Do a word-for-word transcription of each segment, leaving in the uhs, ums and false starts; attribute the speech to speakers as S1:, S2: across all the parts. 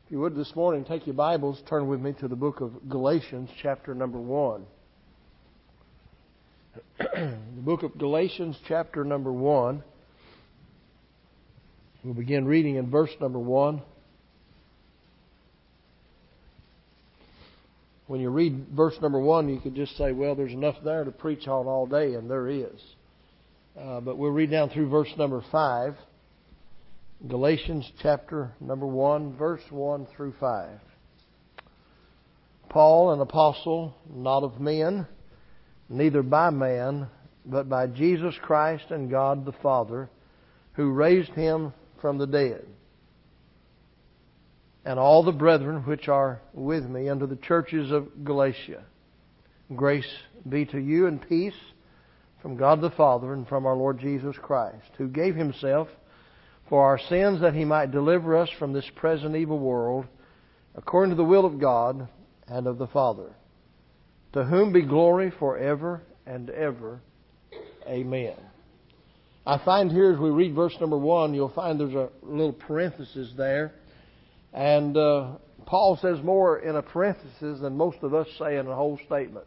S1: If you would this morning, take your Bibles, turn with me to the book of Galatians, chapter number one. The book of Galatians, chapter number one. We'll begin reading in verse number one. When you read verse number one, you could just say, well, there's enough there to preach on all day, and there is. Uh, but we'll read down through verse number five. Galatians chapter number one, verse one through five. Paul, an apostle, not of men, neither by man, but by Jesus Christ and God the Father, who raised him from the dead. And all the brethren which are with me unto the churches of Galatia. Grace be to you and peace from God the Father and from our Lord Jesus Christ, who gave himself for our sins, that he might deliver us from this present evil world, according to the will of God and of the Father, to whom be glory forever and ever. Amen. I find here as we read verse number one, you'll find there's a little parenthesis there. And uh, Paul says more in a parenthesis than most of us say in a whole statement.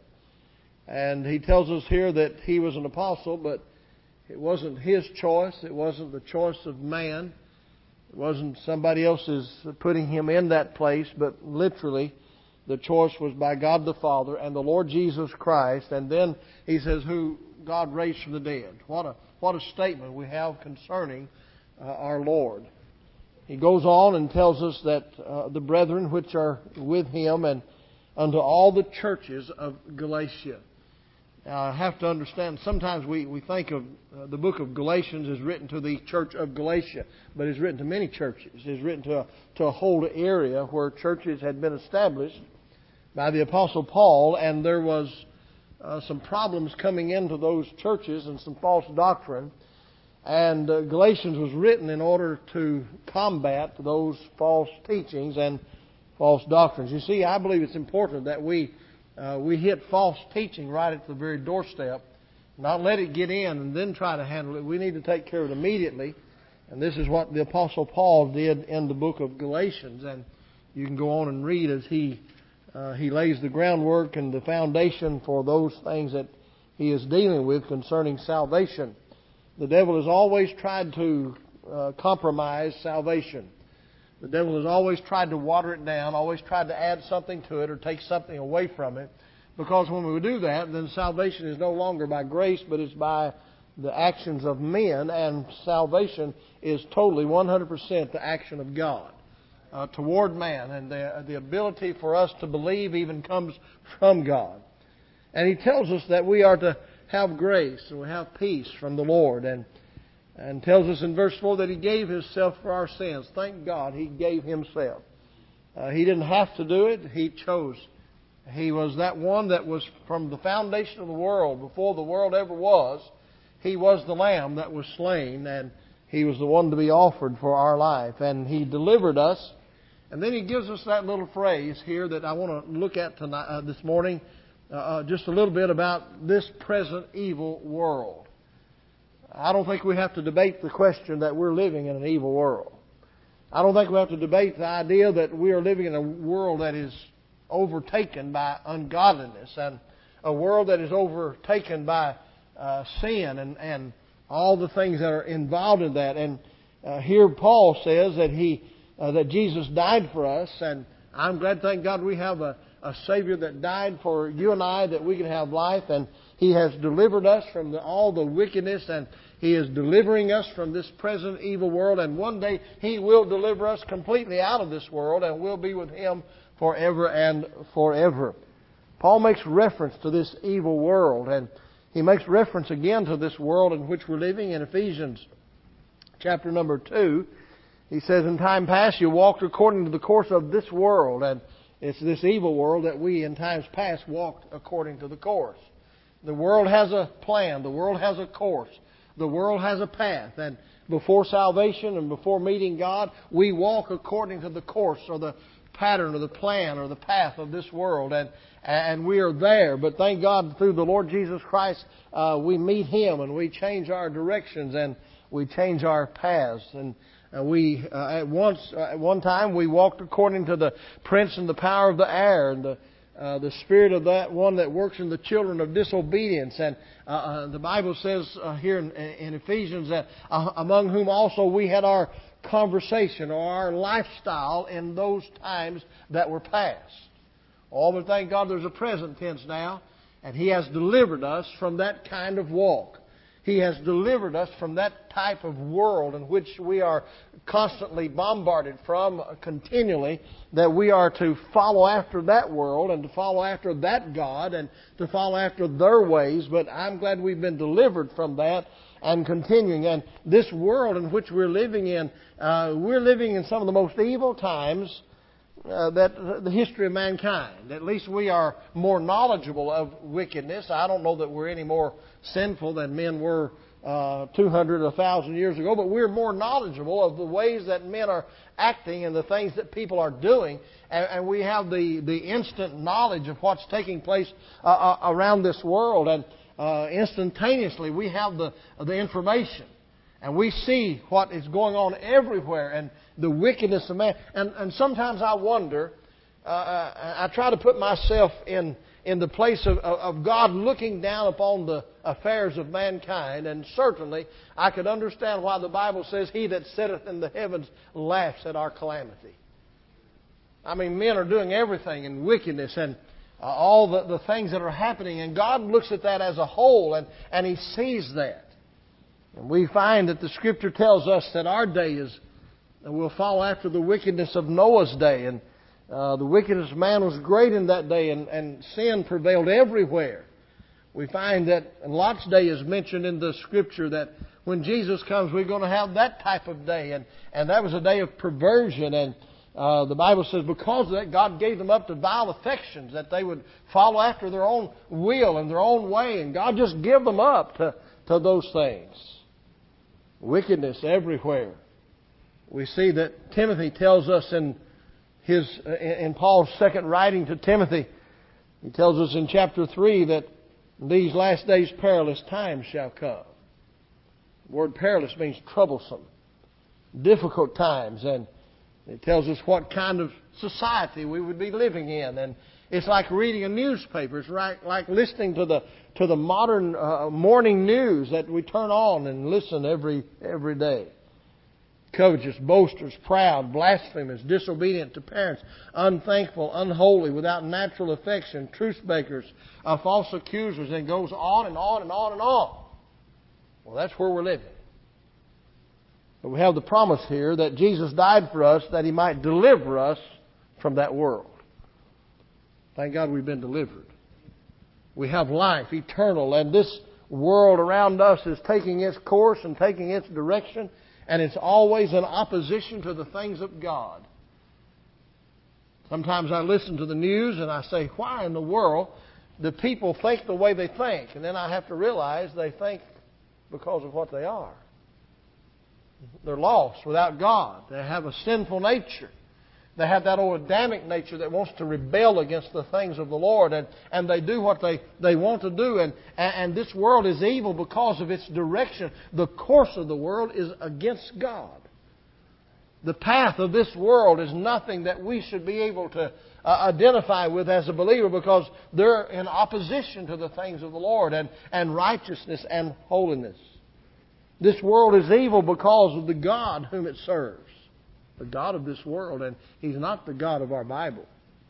S1: And he tells us here that he was an apostle, but it wasn't his choice. It wasn't the choice of man. It wasn't somebody else's putting him in that place, but literally the choice was by God the Father and the Lord Jesus Christ. And then he says, who God raised from the dead. What a, what a statement we have concerning uh, our Lord. He goes on and tells us that uh, the brethren which are with him and unto all the churches of Galatia. Now, I have to understand, sometimes we, we think of uh, the book of Galatians is written to the church of Galatia, but it's written to many churches. It's written to a, to a whole area where churches had been established by the Apostle Paul, and there was uh, some problems coming into those churches and some false doctrine. And uh, Galatians was written in order to combat those false teachings and false doctrines. You see, I believe it's important that we Uh, we hit false teaching right at the very doorstep, not let it get in and then try to handle it. We need to take care of it immediately. And this is what the Apostle Paul did in the book of Galatians. And you can go on and read as he uh, he lays the groundwork and the foundation for those things that he is dealing with concerning salvation. The devil has always tried to uh, compromise salvation. The devil has always tried to water it down, always tried to add something to it or take something away from it. Because when we do that, then salvation is no longer by grace, but it's by the actions of men. And salvation is totally one hundred percent the action of God uh, toward man. And the, the ability for us to believe even comes from God. And he tells us that we are to have grace and we have peace from the Lord. And And tells us in verse four that He gave Himself for our sins. Thank God He gave Himself. Uh, he didn't have to do it. He chose. He was that one that was from the foundation of the world, before the world ever was. He was the Lamb that was slain, and He was the one to be offered for our life. And He delivered us. And then He gives us that little phrase here that I want to look at tonight, uh, this morning, uh, just a little bit about this present evil world. I don't think we have to debate the question that we're living in an evil world. I don't think we have to debate the idea that we are living in a world that is overtaken by ungodliness and a world that is overtaken by uh, sin and, and all the things that are involved in that. And uh, here Paul says that he uh, that Jesus died for us, and I'm glad, thank God, we have a, a Savior that died for you and I that we can have life, and He has delivered us from the, all the wickedness, and He is delivering us from this present evil world. And one day He will deliver us completely out of this world, and we'll be with Him forever and forever. Paul makes reference to this evil world, and he makes reference again to this world in which we're living in Ephesians chapter number two. He says, in time past you walked according to the course of this world. And it's this evil world that we in times past walked according to the course. The world has a plan. The world has a course. The world has a path. And before salvation and before meeting God, we walk according to the course or the pattern or the plan or the path of this world. And and we are there. But thank God through the Lord Jesus Christ, uh, we meet Him and we change our directions and we change our paths. And Uh, we uh, at once uh, at one time we walked according to the prince and the power of the air, and the uh, the spirit of that one that works in the children of disobedience. And uh, uh, the Bible says uh, here in, in Ephesians that uh, among whom also we had our conversation or our lifestyle in those times that were past. Oh, but thank God there's a present tense now, and He has delivered us from that kind of walk. He has delivered us from that type of world in which we are constantly bombarded from continually, that we are to follow after that world and to follow after that God and to follow after their ways. But I'm glad we've been delivered from that and continuing. And this world in which we're living in, uh, we're living in some of the most evil times Uh, that uh, the history of mankind. At least we are more knowledgeable of wickedness. I don't know that we're any more sinful than men were uh, two hundred, one thousand years ago, but we're more knowledgeable of the ways that men are acting and the things that people are doing, and, and we have the, the instant knowledge of what's taking place uh, uh, around this world, and uh, instantaneously we have the, the information. And we see what is going on everywhere and the wickedness of man. And, and sometimes I wonder, uh, I try to put myself in, in the place of, of God looking down upon the affairs of mankind. And certainly I could understand why the Bible says, He that sitteth in the heavens laughs at our calamity. I mean, men are doing everything in wickedness and uh, all the, the things that are happening. And God looks at that as a whole, and, and He sees that. And we find that the Scripture tells us that our day is, will follow after the wickedness of Noah's day. And uh, the wickedness of man was great in that day, and, and sin prevailed everywhere. We find that Lot's day is mentioned in the Scripture, that when Jesus comes, we're going to have that type of day. And, and that was a day of perversion. And uh, the Bible says because of that, God gave them up to vile affections, that they would follow after their own will and their own way. And God just gave them up to, to those things. Wickedness everywhere. We see that Timothy tells us in his in Paul's second writing to Timothy, he tells us in chapter three that these last days perilous times shall come. The word perilous means troublesome, difficult times, and it tells us what kind of society we would be living in. And it's like reading a newspaper. It's right, like listening to the to the modern uh, morning news that we turn on and listen every every day. Covetous, boasters, proud, blasphemous, disobedient to parents, unthankful, unholy, without natural affection, truce breakers, uh, false accusers, and it goes on and on and on and on. Well, that's where we're living. But we have the promise here that Jesus died for us that He might deliver us from that world. Thank God we've been delivered. We have life eternal, and this world around us is taking its course and taking its direction, and it's always in opposition to the things of God. Sometimes I listen to the news and I say, why in the world do people think the way they think? And then I have to realize they think because of what they are. They're lost without God. They have a sinful nature. They have that old Adamic nature that wants to rebel against the things of the Lord. And, and they do what they, they want to do. And, and this world is evil because of its direction. The course of the world is against God. The path of this world is nothing that we should be able to uh, identify with as a believer, because they're in opposition to the things of the Lord and, and righteousness and holiness. This world is evil because of the God whom it serves. The God of this world, and He's not the God of our Bible.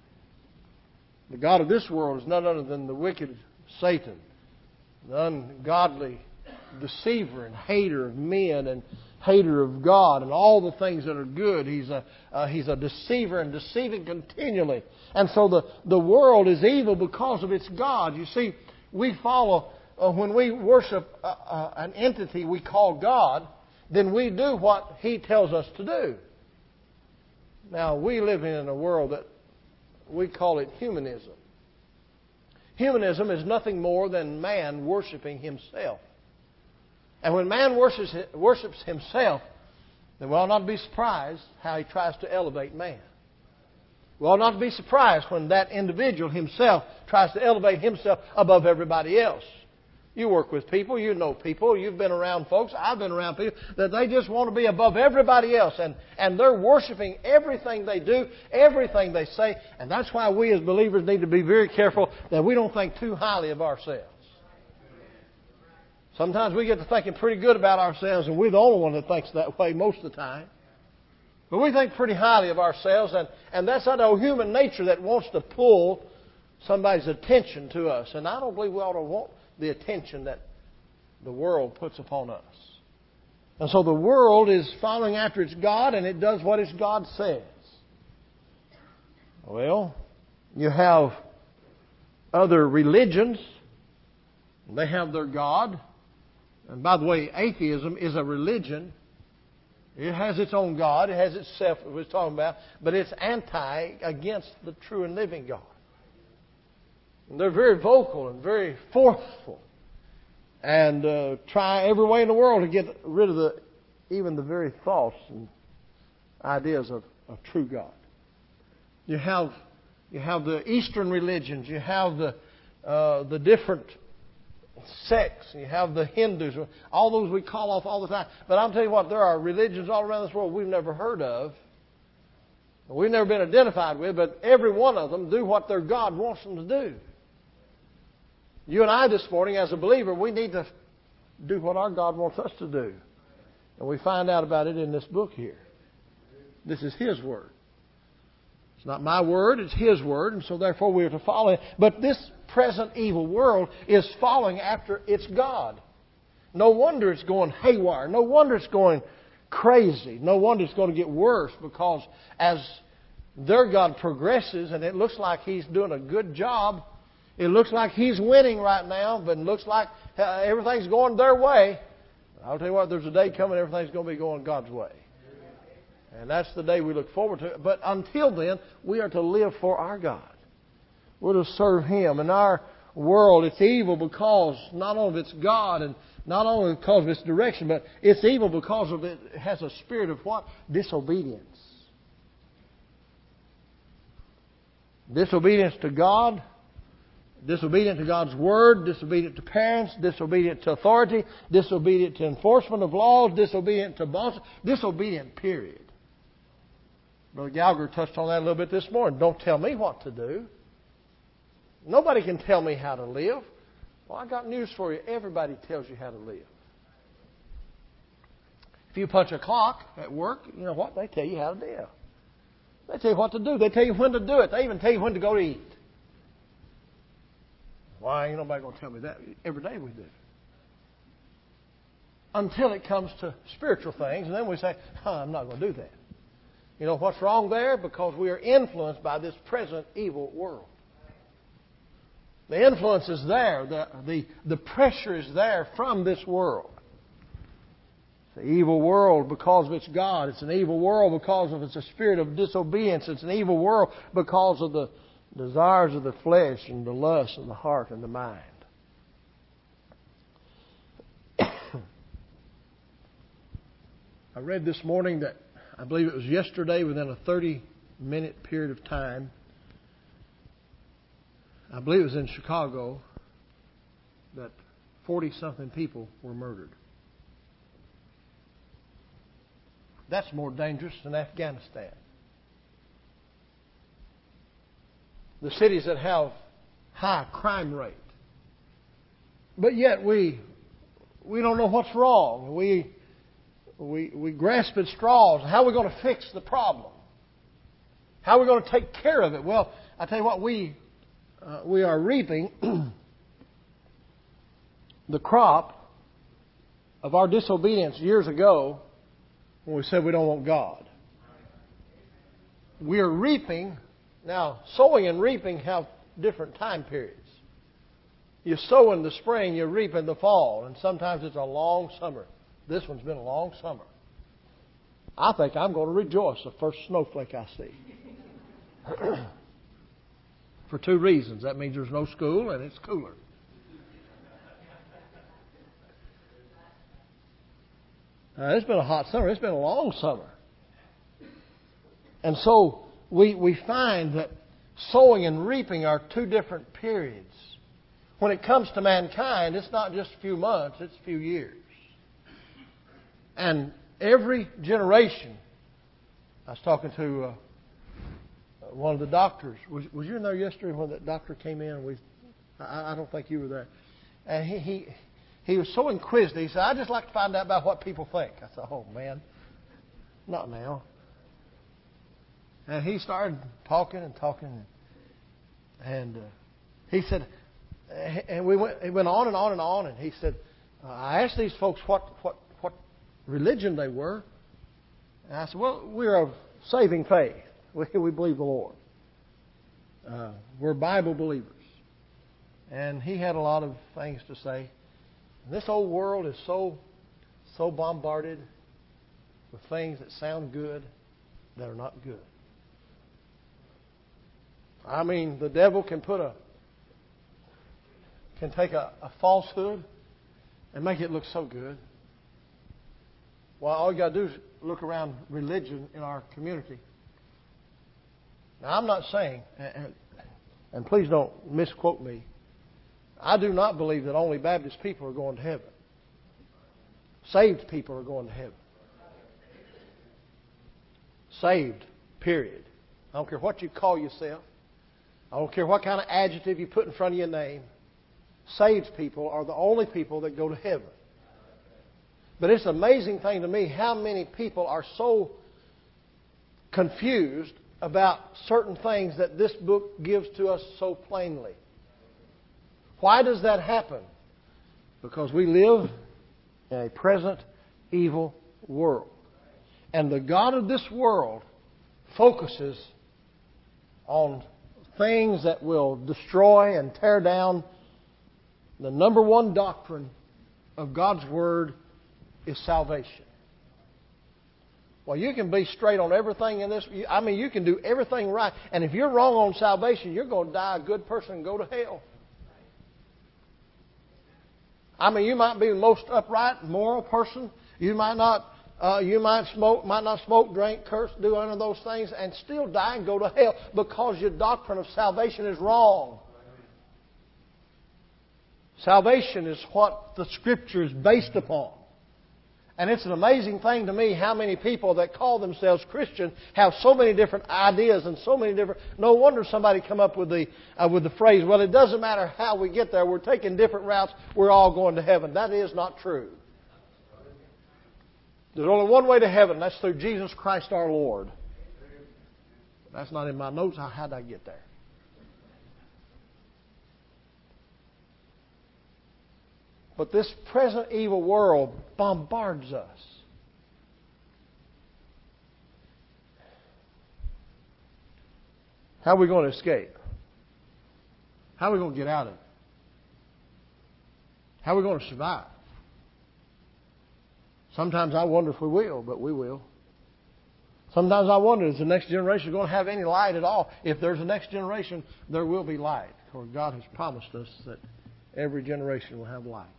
S1: The God of this world is none other than the wicked Satan, the ungodly deceiver and hater of men and hater of God and all the things that are good. He's a uh, he's a deceiver and deceiving continually. And so the, the world is evil because of its God. You see, we follow, uh, when we worship uh, uh, an entity we call God, then we do what He tells us to do. Now, we live in a world that we call it humanism. Humanism is nothing more than man worshiping himself. And when man worships, worships himself, then we ought not be surprised how he tries to elevate man. We ought not be surprised when that individual himself tries to elevate himself above everybody else. You work with people, you know people, you've been around folks, I've been around people, that they just want to be above everybody else. And, and they're worshiping everything they do, everything they say. And that's why we as believers need to be very careful that we don't think too highly of ourselves. Sometimes we get to thinking pretty good about ourselves, and we're the only one that thinks that way most of the time. But we think pretty highly of ourselves, and, and that's that old human nature that wants to pull somebody's attention to us. And I don't believe we ought to want the attention that the world puts upon us. And so the world is following after its God, and it does what its God says. Well, you have other religions. They have their God. And by the way, atheism is a religion. It has its own God. It has itself, we were talking about. But it's anti, against the true and living God. And they're very vocal and very forceful. And uh, try every way in the world to get rid of the even the very thoughts and ideas of, of true God. You have you have the Eastern religions. You have the uh, the different sects. You have the Hindus. All those we call off all the time. But I'll tell you what, there are religions all around this world we've never heard of. We've never been identified with, but every one of them do what their God wants them to do. You and I this morning, as a believer, we need to do what our God wants us to do. And we find out about it in this book here. This is His Word. It's not my word, it's His Word, and so therefore we are to follow it. But this present evil world is following after its God. No wonder it's going haywire. No wonder it's going crazy. No wonder it's going to get worse, because as their God progresses and it looks like He's doing a good job, it looks like He's winning right now, but it looks like uh, everything's going their way. I'll tell you what, there's a day coming everything's going to be going God's way. And that's the day we look forward to. But until then, we are to live for our God. We're to serve Him. In our world, it's evil because not only of its God and not only because of its direction, but it's evil because of it, it has a spirit of what? Disobedience. Disobedience to God. Disobedient to God's Word, disobedient to parents, disobedient to authority, disobedient to enforcement of laws, disobedient to bosses, disobedient, period. Brother Gallagher touched on that a little bit this morning. Don't tell me what to do. Nobody can tell me how to live. Well, I got news for you. Everybody tells you how to live. If you punch a clock at work, you know what? They tell you how to live. They tell you what to do. They tell you when to do it. They even tell you when to go to eat. Why ain't nobody going to tell me that? Every day we do. Until it comes to spiritual things, and then we say, oh, I'm not going to do that. You know what's wrong there? Because we are influenced by this present evil world. The influence is there. The, the, the pressure is there from this world. It's an evil world because of its God. It's an evil world because of its a spirit of disobedience. It's an evil world because of the desires of the flesh and the lust of the heart and the mind. I read this morning that, I believe it was yesterday, within a thirty-minute period of time, I believe it was in Chicago, that forty-something people were murdered. That's more dangerous than Afghanistan. The cities that have high crime rate. But yet we we don't know what's wrong. We we we grasp at straws. How are we going to fix the problem? How are we going to take care of it? Well, I tell you what, we uh, we are reaping the crop of our disobedience years ago when we said we don't want God. We are reaping. Now, sowing and reaping have different time periods. You sow in the spring, you reap in the fall, and sometimes it's a long summer. This one's been a long summer. I think I'm going to rejoice the first snowflake I see. For two reasons. That means there's no school and it's cooler. Uh, it's been a hot summer. It's been a long summer. And so we we find that sowing and reaping are two different periods. when it comes to mankind, it's not just a few months, it's a few years. And every generation, I was talking to uh, one of the doctors. Was, was you in there yesterday when that doctor came in? We, I, I don't think you were there. And he, he he was so inquisitive. He said, "I'd just like to find out about what people think." I said, "Oh man, not now." And he started talking and talking, and uh, he said, and we went. He went on and on and on, and he said, uh, "I asked these folks what what what religion they were." And I said, "Well, we're of saving faith. We, we believe the Lord. Uh, we're Bible believers." And he had a lot of things to say. This old world is so so bombarded with things that sound good that are not good. I mean, the devil can put a can take a, a falsehood and make it look so good. Well, all you got to do is look around religion in our community. Now, I'm not saying, and, and please don't misquote me, I do not believe that only Baptist people are going to heaven. Saved people are going to heaven. Saved, period. I don't care what you call yourself. I don't care what kind of adjective you put in front of your name. Saved people are the only people that go to heaven. But it's an amazing thing to me how many people are so confused about certain things that this book gives to us so plainly. Why does that happen? Because we live in a present evil world. And the God of this world focuses on things that will destroy and tear down. The number one doctrine of God's Word is salvation. Well, you can be straight on everything in this. I mean, you can do everything right. And if you're wrong on salvation, you're going to die a good person and go to hell. I mean, you might be the most upright, moral person. You might not, uh, you might smoke, might not smoke, drink, curse, do any of those things, and still die and go to hell because your doctrine of salvation is wrong. Salvation is what the Scripture is based upon. And it's an amazing thing to me how many people that call themselves Christian have so many different ideas and so many different... No wonder somebody come up with the uh, with the phrase, well, it doesn't matter how we get there. We're taking different routes. We're all going to heaven. That is not true. There's only one way to heaven. That's through Jesus Christ our Lord. That's not in my notes. How did I get there? But this present evil world bombards us. How are we going to escape? How are we going to get out of it? How are we going to survive? Sometimes I wonder if we will, but we will. Sometimes I wonder, is the next generation going to have any light at all? If there's a next generation, there will be light. For God has promised us that every generation will have light.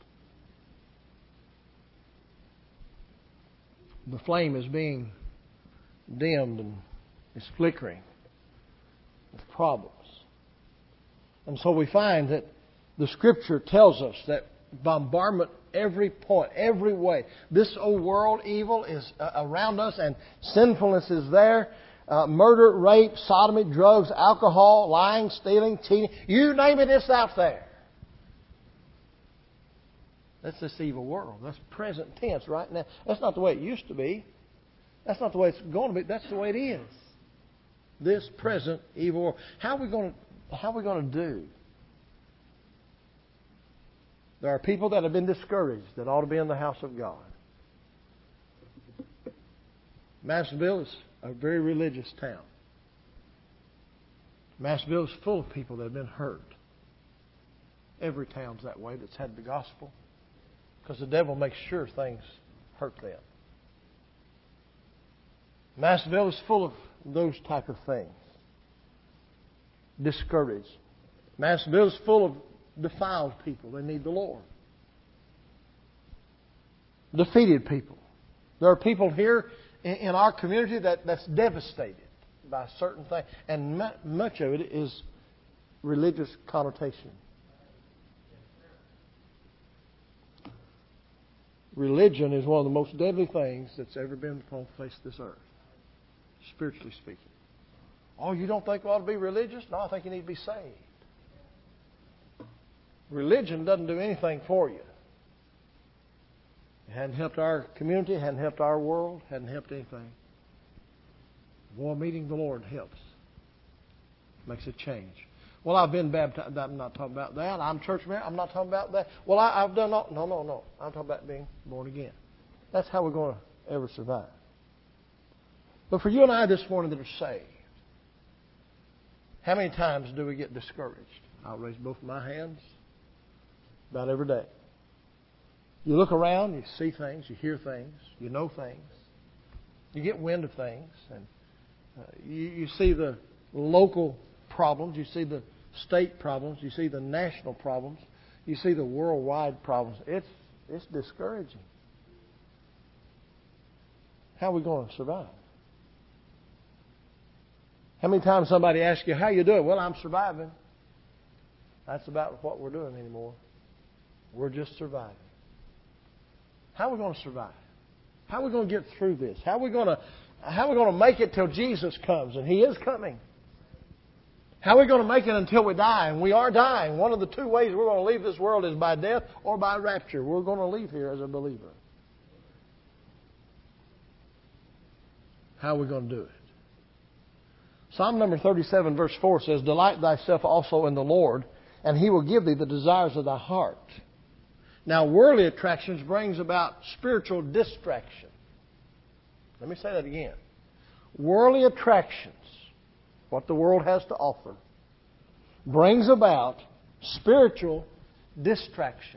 S1: The flame is being dimmed and is flickering with problems. And so we find that the Scripture tells us that bombardment every point, every way. This old world evil is uh, around us and sinfulness is there. Uh, murder, rape, sodomy, drugs, alcohol, lying, stealing, cheating. You name it, it's out there. That's this evil world. That's present tense right now. That's not the way it used to be. That's not the way it's going to be. That's the way it is. This present evil world. How are we going to, how are we going to do? There are people that have been discouraged that ought to be in the house of God. Madisonville is a very religious town. Madisonville is full of people that have been hurt. Every town's that way that's had the gospel. Because the devil makes sure things hurt them. Madisonville is full of those type of things. Discouraged. Madisonville is full of defiled people. They need the Lord. Defeated people. There are people here in our community that, that's devastated by certain things. And much of it is religious connotation. Religion is one of the most deadly things that's ever been upon the face of this earth, spiritually speaking. Oh, you don't think we ought to be religious? No, I think you need to be saved. Religion doesn't do anything for you. It hadn't helped our community, it hadn't helped our world, hadn't helped anything. Boy, meeting the Lord helps. Makes a change. Well, I've been baptized. I'm not talking about that. I'm church member. I'm not talking about that. Well, I, I've done all. No, no, no. I'm talking about being born again. That's how we're going to ever survive. But for you and I this morning that are saved, how many times do we get discouraged? I'll raise both of my hands about every day. You look around, you see things, you hear things, you know things, you get wind of things, and uh, you, you see the local problems, you see the state problems, you see the national problems, you see the worldwide problems. It's it's discouraging. How are we going to survive? How many times somebody asks you, how you doing? Well, I'm surviving. That's about what we're doing anymore. We're just surviving. How are we going to survive? How are we going to get through this? How are we going to, how are we going to make it till Jesus comes? And He is coming. How are we going to make it until we die? And we are dying. One of the two ways we're going to leave this world is by death or by rapture. We're going to leave here as a believer. How are we going to do it? Psalm number thirty-seven verse four says, Delight thyself also in the Lord, and He will give thee the desires of thy heart. Now, worldly attractions brings about spiritual distraction. Let me say that again. Worldly attractions, what the world has to offer, brings about spiritual distraction.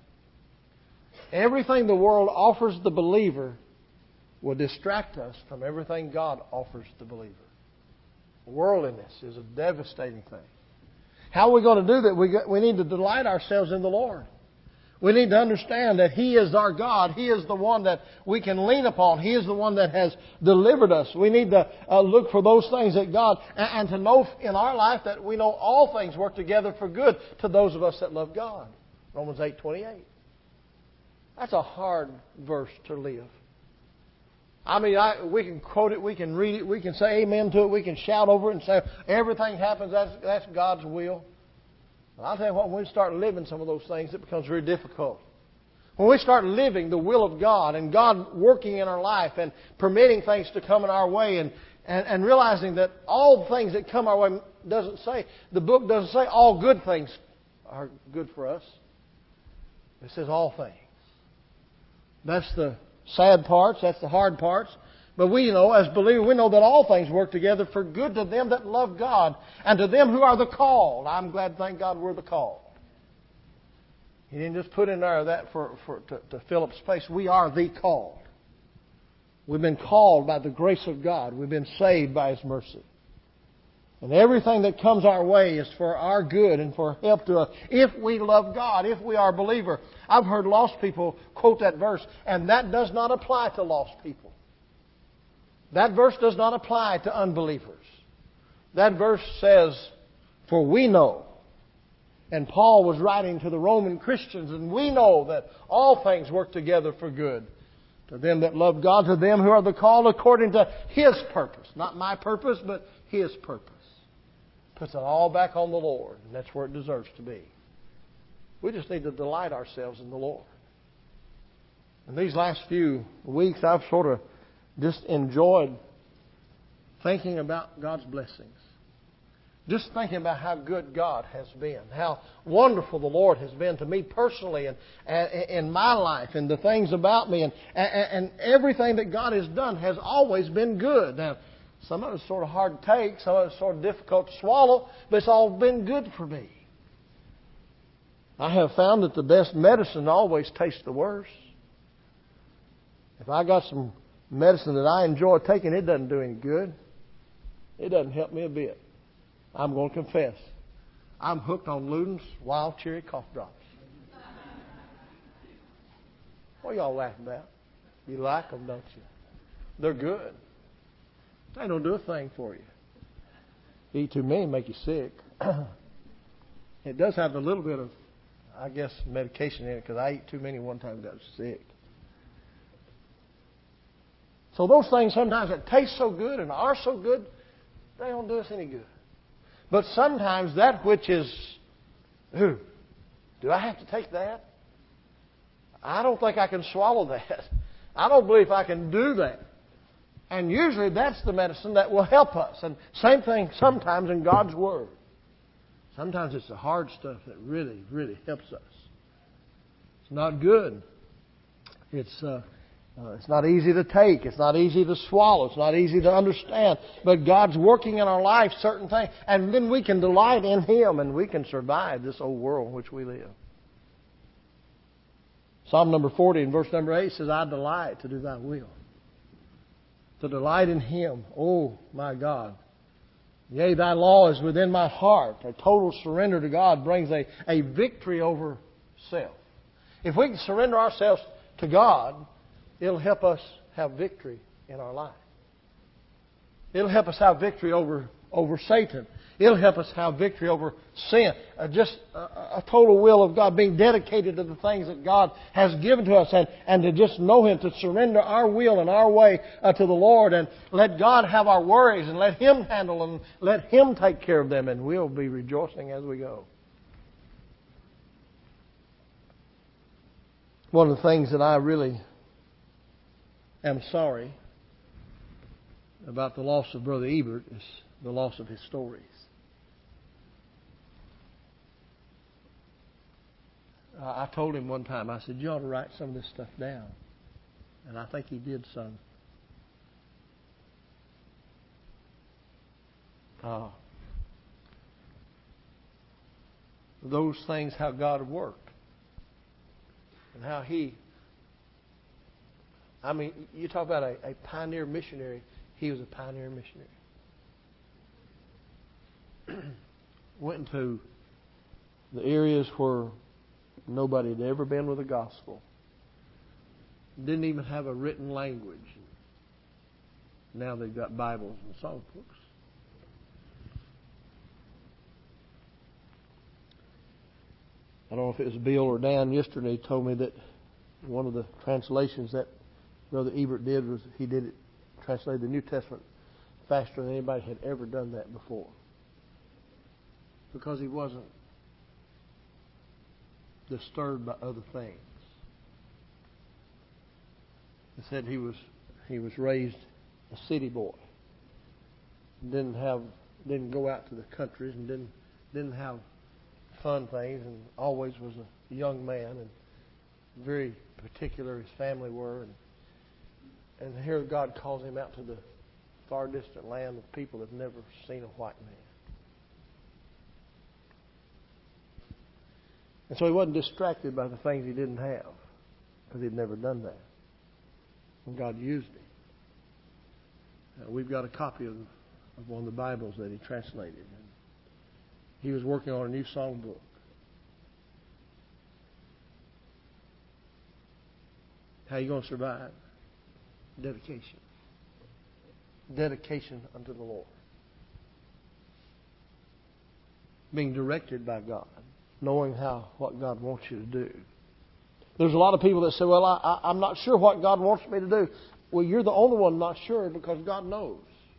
S1: Everything the world offers the believer will distract us from everything God offers the believer. Worldliness is a devastating thing. How are we going to do that? We, got, we need to delight ourselves in the Lord. We need to understand that He is our God. He is the one that we can lean upon. He is the one that has delivered us. We need to uh, look for those things that God, and, and to know in our life that we know all things work together for good to those of us that love God. Romans eight twenty-eight. That's a hard verse to live. I mean, I, we can quote it, we can read it, we can say amen to it, we can shout over it and say everything happens, that's, that's God's will. But I'll tell you what, when we start living some of those things, it becomes very difficult. When we start living the will of God and God working in our life and permitting things to come in our way and, and, and realizing that all things that come our way doesn't say, the book doesn't say all good things are good for us. It says all things. That's the sad parts, that's the hard parts. But we know, as believers, we know that all things work together for good to them that love God and to them who are the called. I'm glad, thank God, we're the called. He didn't just put in there that for, for to, to fill up space. We are the called. We've been called by the grace of God. We've been saved by His mercy. And everything that comes our way is for our good and for help to us. If we love God, if we are a believer. I've heard lost people quote that verse, and that does not apply to lost people. That verse does not apply to unbelievers. That verse says, for we know. And Paul was writing to the Roman Christians, and we know that all things work together for good. To them that love God, to them who are the called according to His purpose. Not my purpose, but His purpose. Puts it all back on the Lord, and that's where it deserves to be. We just need to delight ourselves in the Lord. In these last few weeks, I've sort of just enjoyed thinking about God's blessings. Just thinking about how good God has been. How wonderful the Lord has been to me personally and, and in my life and the things about me. And, and, and everything that God has done has always been good. Now, some of it's sort of hard to take. Some of it's sort of difficult to swallow. But it's all been good for me. I have found that the best medicine always tastes the worst. If I got some medicine that I enjoy taking, it doesn't do any good. It doesn't help me a bit. I'm going to confess. I'm hooked on Luden's Wild Cherry Cough Drops. What are y'all laughing about? You like them, don't you? They're good. They don't do a thing for you. Eat too many, make you sick. It does have a little bit of, I guess, medication in it because I ate too many one time and got sick. So those things sometimes that taste so good and are so good, they don't do us any good. But sometimes that which is, ooh, do I have to take that? I don't think I can swallow that. I don't believe I can do that. And usually that's the medicine that will help us. And same thing sometimes in God's Word. Sometimes it's the hard stuff that really, really helps us. It's not good. It's uh, uh, it's not easy to take. It's not easy to swallow. It's not easy to understand. But God's working in our life certain things. And then we can delight in Him and we can survive this old world in which we live. Psalm number forty and verse number eight says, I delight to do Thy will. To delight in Him. Oh, my God. Yea, Thy law is within my heart. A total surrender to God brings a, a victory over self. If we can surrender ourselves to God, it'll help us have victory in our life. It'll help us have victory over, over Satan. It'll help us have victory over sin. Uh, just a, a total will of God, being dedicated to the things that God has given to us, and, and to just know Him, to surrender our will and our way uh, to the Lord, and let God have our worries, and let Him handle them, let Him take care of them, and we'll be rejoicing as we go. One of the things that I really am sorry about the loss of Brother Ebert is the loss of his stories. Uh, I told him one time, I said, you ought to write some of this stuff down. And I think he did some. Uh, those things, how God worked. And how He, I mean, you talk about a, a pioneer missionary. He was a pioneer missionary. Went into the areas where nobody had ever been with the gospel. Didn't even have a written language. Now they've got Bibles and songbooks. I don't know if it was Bill or Dan yesterday told me that one of the translations that Brother Ebert did was he did it, translated the New Testament faster than anybody had ever done that before. Because he wasn't disturbed by other things. He said he was he was raised a city boy. Didn't have didn't go out to the countries and didn't didn't have fun things, and always was a young man, and very particular his family were, and and here God calls him out to the far distant land of people that have never seen a white man. And so he wasn't distracted by the things he didn't have, because he'd never done that. And God used him. Uh, we've got a copy of, of one of the Bibles that he translated. And he was working on a new songbook. How are you going to survive? Dedication. Dedication unto the Lord. Being directed by God. Knowing how what God wants you to do. There's a lot of people that say, well, I, I, I'm not sure what God wants me to do. Well, you're the only one not sure because God knows.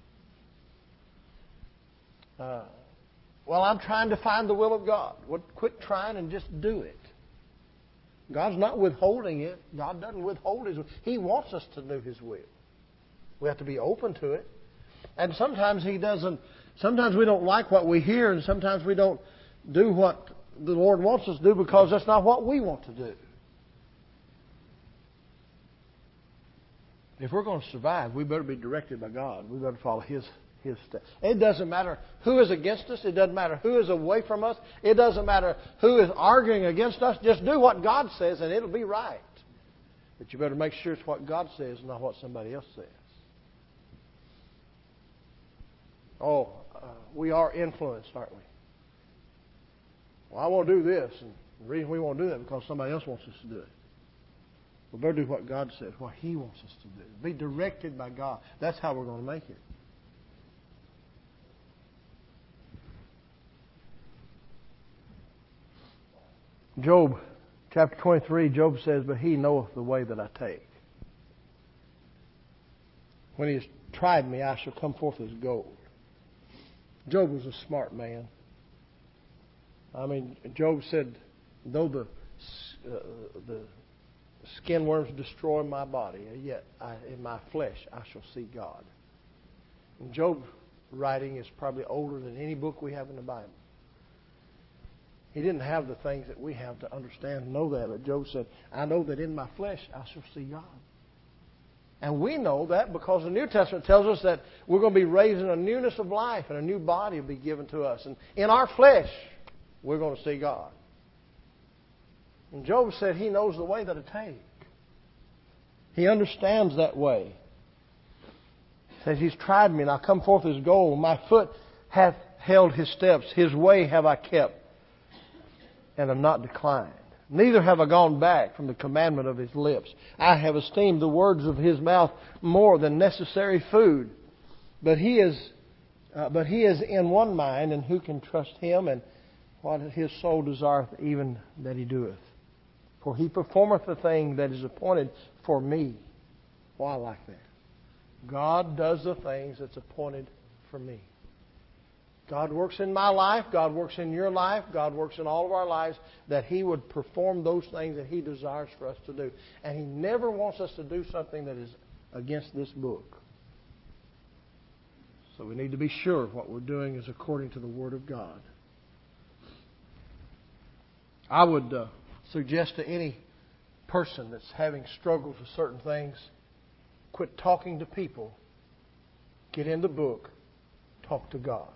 S1: Uh, well, I'm trying to find the will of God. Well, quit trying and just do it. God's not withholding it. God doesn't withhold His will. He wants us to do His will. We have to be open to it. And sometimes He doesn't, sometimes we don't like what we hear, and sometimes we don't do what the Lord wants us to do because that's not what we want to do. If we're going to survive, we better be directed by God. We better follow His His steps. It doesn't matter who is against us. It doesn't matter who is away from us. It doesn't matter who is arguing against us. Just do what God says and it'll be right. But you better make sure it's what God says, not what somebody else says. Oh, uh, we are influenced, aren't we? Well, I want to do this, and the reason we want to do that is because somebody else wants us to do it. We better do what God says, what He wants us to do. Be directed by God. That's how we're going to make it. Job, chapter twenty-three, Job says, but He knoweth the way that I take. When he has tried me, I shall come forth as gold. Job was a smart man. I mean, Job said, though the uh, the skin worms destroy my body, yet I, in my flesh I shall see God. And Job writing is probably older than any book we have in the Bible. He didn't have the things that we have to understand and know that. But Job said, I know that in my flesh I shall see God. And we know that because the New Testament tells us that we're going to be raised in a newness of life and a new body will be given to us. And in our flesh, we're going to see God. And Job said he knows the way that it takes. He understands that way. He says, He's tried me and I come forth as gold. My foot hath held His steps. His way have I kept and am not declined. Neither have I gone back from the commandment of His lips. I have esteemed the words of His mouth more than necessary food. But He is, uh, but He is in one mind, and who can trust Him? And what His soul desireth, even that He doeth. For He performeth the thing that is appointed for me. Why I like that? God does the things that's appointed for me. God works in my life. God works in your life. God works in all of our lives that He would perform those things that He desires for us to do. And He never wants us to do something that is against this book. So we need to be sure what we're doing is according to the Word of God. I would uh, suggest to any person that's having struggles with certain things, quit talking to people. Get in the book. Talk to God.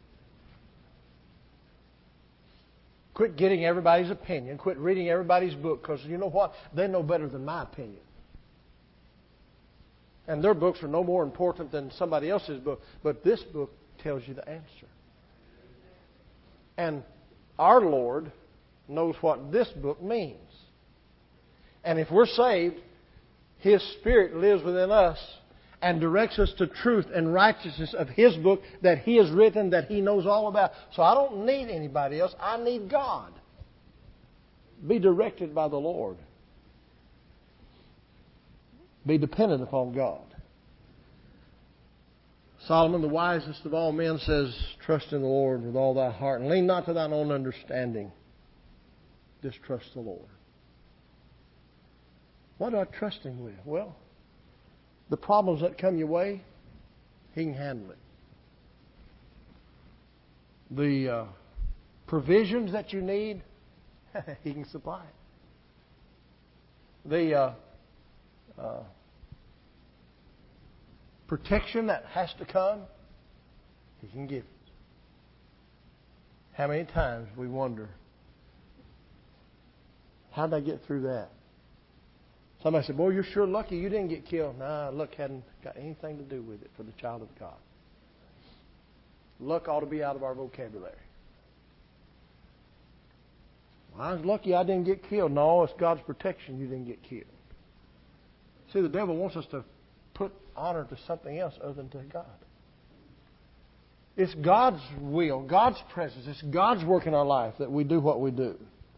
S1: Quit getting everybody's opinion. Quit reading everybody's book, because you know what? They know better than my opinion. And their books are no more important than somebody else's book. But this book tells you the answer. And our Lord knows what this book means. And if we're saved, His Spirit lives within us and directs us to truth and righteousness of His book that He has written, that He knows all about. So I don't need anybody else. I need God. Be directed by the Lord. Be dependent upon God. Solomon, the wisest of all men, says, trust in the Lord with all thy heart and lean not to thine own understanding. Just trust the Lord. What do I trust Him with? Well, the problems that come your way, He can handle it. The uh, provisions that you need, He can supply it. The uh, uh, protection that has to come, He can give it. How many times we wonder, how did I get through that? Somebody said, boy, you're sure lucky you didn't get killed. Nah, luck hadn't got anything to do with it for the child of God. Luck ought to be out of our vocabulary. Well, I was lucky I didn't get killed. No, it's God's protection you didn't get killed. See, the devil wants us to put honor to something else other than to God. It's God's will, God's presence, it's God's work in our life that we do what we do.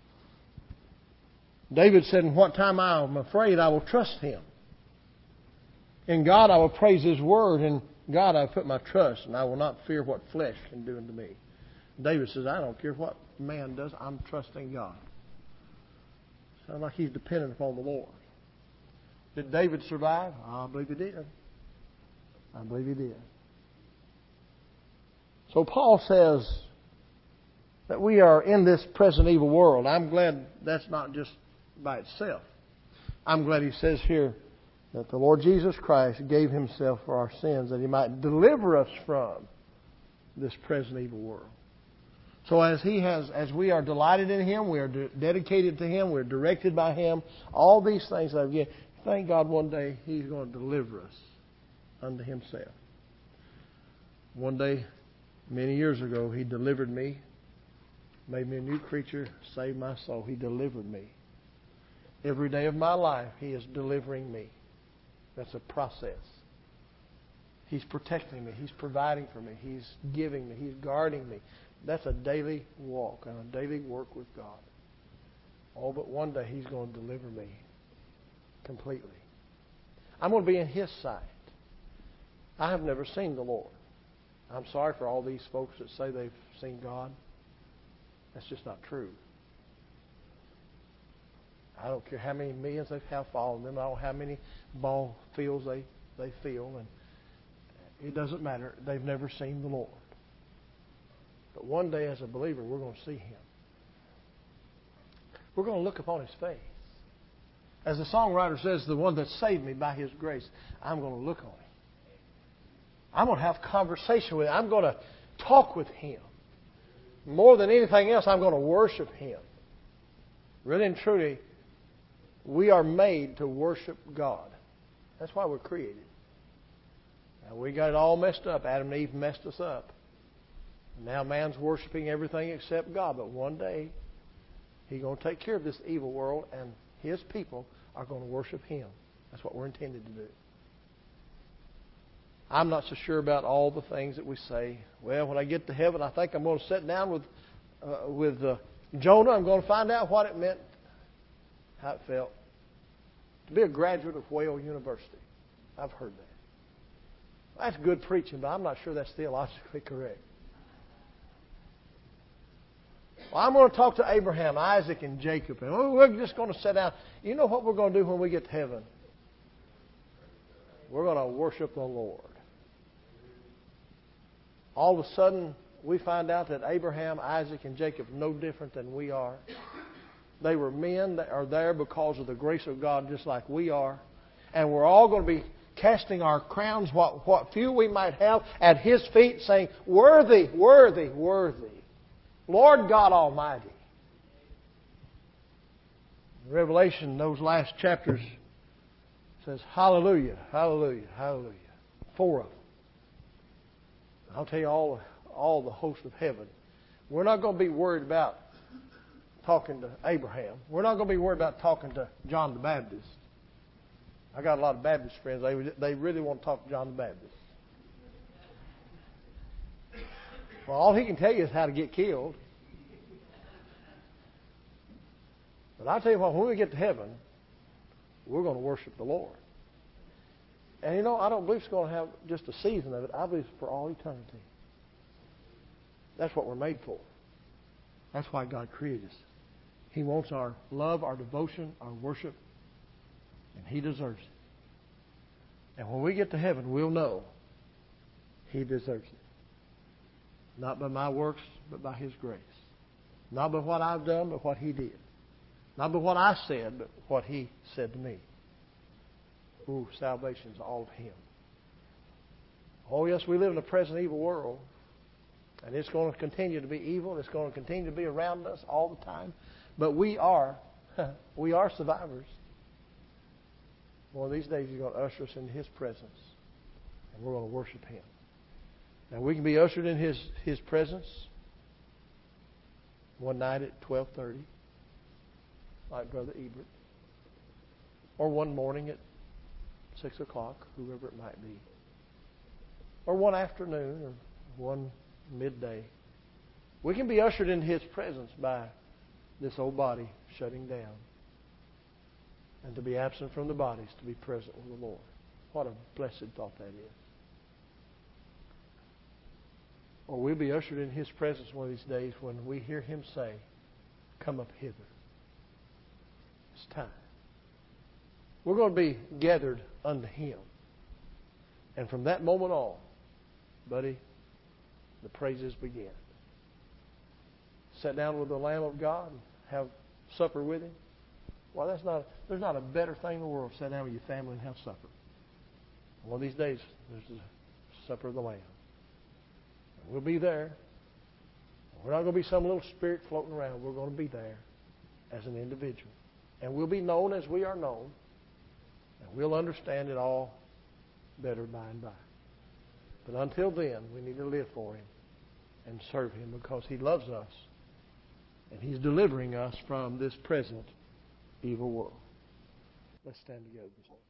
S1: David said, in what time I am afraid, I will trust Him. In God I will praise His word. In God I put my trust, and I will not fear what flesh can do unto me. David says, I don't care what man does, I'm trusting God. Sounds like he's dependent upon the Lord. Did David survive? I believe he did. I believe he did. So Paul says that we are in this present evil world. I'm glad that's not just by itself. I'm glad he says here that the Lord Jesus Christ gave Himself for our sins that He might deliver us from this present evil world. So as He has, as we are delighted in Him, we are de- dedicated to Him, we're directed by Him, all these things that I've given, thank God one day He's going to deliver us unto Himself. One day, many years ago, He delivered me, made me a new creature, saved my soul. He delivered me. Every day of my life, He is delivering me. That's a process. He's protecting me. He's providing for me. He's giving me. He's guarding me. That's a daily walk and a daily work with God. Oh, but one day He's going to deliver me completely. I'm going to be in His sight. I have never seen the Lord. I'm sorry for all these folks that say they've seen God. That's just not true. I don't care how many millions they have following them. I don't know how many ball fields they, they feel. And it doesn't matter. They've never seen the Lord. But one day as a believer, we're going to see Him. We're going to look upon His face. As the songwriter says, the one that saved me by His grace, I'm going to look on Him. I'm going to have conversation with Him. I'm going to talk with Him. More than anything else, I'm going to worship Him. Really and truly, we are made to worship God. That's why we're created. Now, we got it all messed up. Adam and Eve messed us up. Now man's worshiping everything except God. But one day, He's going to take care of this evil world, and His people are going to worship Him. That's what we're intended to do. I'm not so sure about all the things that we say. Well, when I get to heaven, I think I'm going to sit down with uh, with uh, Jonah. I'm going to find out what it meant, how it felt to be a graduate of Whale University. I've heard that. That's good preaching, but I'm not sure that's theologically correct. Well, I'm going to talk to Abraham, Isaac, and Jacob, and we're just going to sit down. You know what we're going to do when we get to heaven? We're going to worship the Lord. All of a sudden, we find out that Abraham, Isaac, and Jacob are no different than we are. They were men that are there because of the grace of God, just like we are. And we're all going to be casting our crowns, what, what few we might have, at His feet, saying, "Worthy, worthy, worthy, Lord God Almighty." Revelation, those last chapters, says, "Hallelujah, hallelujah, hallelujah." Four of them. I'll tell you all, all the host of heaven. We're not going to be worried about talking to Abraham. We're not going to be worried about talking to John the Baptist. I got a lot of Baptist friends. They they really want to talk to John the Baptist. Well, all he can tell you is how to get killed. But I'll tell you what, when we get to heaven, we're going to worship the Lord. And you know, I don't believe it's going to have just a season of it. I believe it's for all eternity. That's what we're made for. That's why God created us. He wants our love, our devotion, our worship, and He deserves it. And when we get to heaven, we'll know He deserves it. Not by my works, but by His grace. Not by what I've done, but what He did. Not by what I said, but what He said to me. Ooh, salvation's all of Him. Oh, yes, we live in a present evil world. And it's going to continue to be evil. It's going to continue to be around us all the time. But we are, we are survivors. One of these days He's going to usher us into His presence. And we're going to worship Him. Now we can be ushered in His, His presence one night at twelve thirty, like Brother Ebert. Or one morning at six o'clock, whoever it might be. Or one afternoon, or one midday. We can be ushered into His presence by this old body shutting down. And to be absent from the body is to be present with the Lord. What a blessed thought that is. Or we'll be ushered in His presence one of these days when we hear Him say, "Come up hither." It's time. We're going to be gathered unto Him. And from that moment on, buddy, the praises begin. Sit down with the Lamb of God and have supper with Him. Well, that's not, there's not a better thing in the world. Sit down with your family and have supper. One of these days, there's the supper of the Lamb. And we'll be there. We're not going to be some little spirit floating around. We're going to be there as an individual. And we'll be known as we are known. And we'll understand it all better by and by. But until then, we need to live for Him and serve Him because He loves us. And He's delivering us from this present evil world. Let's stand together this morning.